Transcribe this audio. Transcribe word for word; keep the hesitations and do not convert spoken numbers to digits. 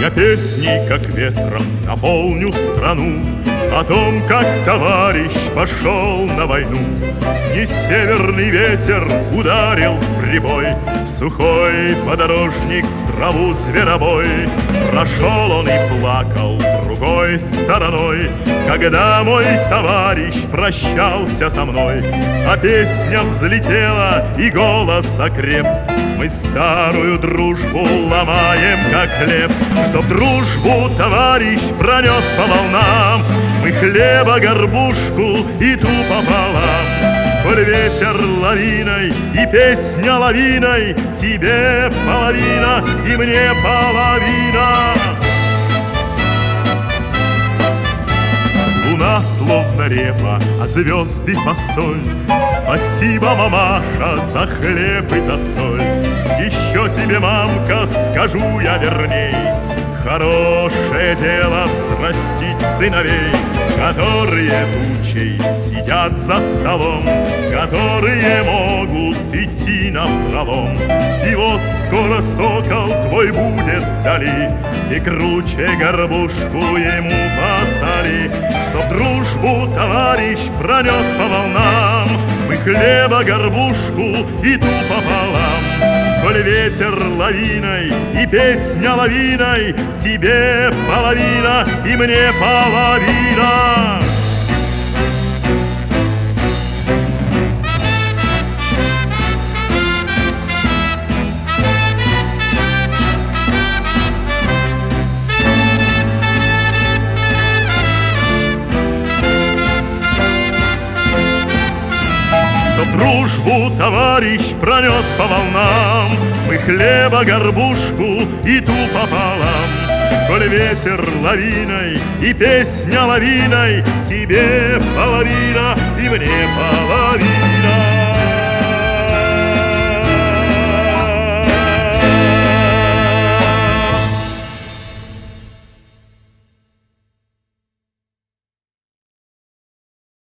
Я песней, как ветром, наполню страну о том, как товарищ пошел на войну. И северный ветер ударил в прибой, в сухой подорожник, в траву зверобой. Прошел он и плакал другой стороной, когда мой товарищ прощался со мной. А песня взлетела и голос окреп. Мы старую дружбу ломаем, как хлеб, чтоб дружбу товарищ пронес по волнам. Мы хлеба горбушку и ту пополам. Коль ветер лавиной и песня лавиной, тебе половина и мне половина. Луна словно репа, а звезды фасоль. Спасибо, мамаша, за хлеб и за соль. Еще тебе, мамка, скажу я верней: хорошее дело взрастить сыновей, которые тучей сидят за столом, которые могут идти напролом. И вот скоро сокол твой будет вдали, и круче горбушку ему посоли, чтоб дружбу товарищ пронес по волнам. Мы хлеба горбушку и ту пополам. Коль ветер лавиной и песня лавиной, тебе половина и мне половина. Чтоб дружбу товарищ пронес по волнам, мы хлеба горбушку и ту пополам. Коль ветер лавиной и песня лавиной, тебе половина и мне половина.